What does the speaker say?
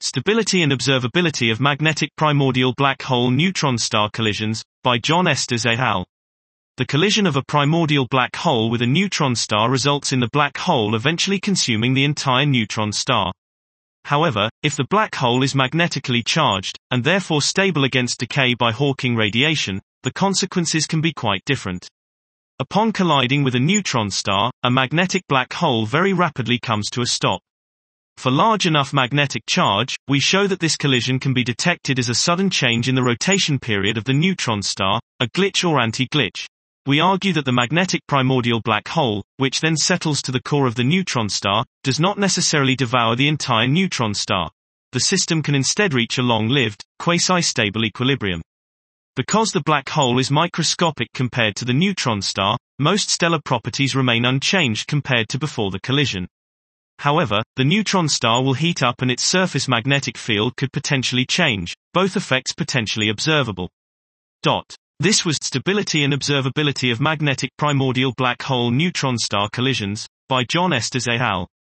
Stability and Observability of Magnetic Primordial Black Hole Neutron Star Collisions, by John Estes et al. The collision of a primordial black hole with a neutron star results in the black hole eventually consuming the entire neutron star. However, if the black hole is magnetically charged, and therefore stable against decay by Hawking radiation, the consequences can be quite different. Upon colliding with a neutron star, a magnetic black hole very rapidly comes to a stop. For large enough magnetic charge, we show that this collision can be detected as a sudden change in the rotation period of the neutron star, a glitch or anti-glitch. We argue that the magnetic primordial black hole, which then settles to the core of the neutron star, does not necessarily devour the entire neutron star. The system can instead reach a long-lived, quasi-stable equilibrium. Because the black hole is microscopic compared to the neutron star, most stellar properties remain unchanged compared to before the collision. However, the neutron star will heat up and its surface magnetic field could potentially change, both effects potentially observable. This was Stability and Observability of Magnetic Primordial Black Hole Neutron Star Collisions, by John Estes et al.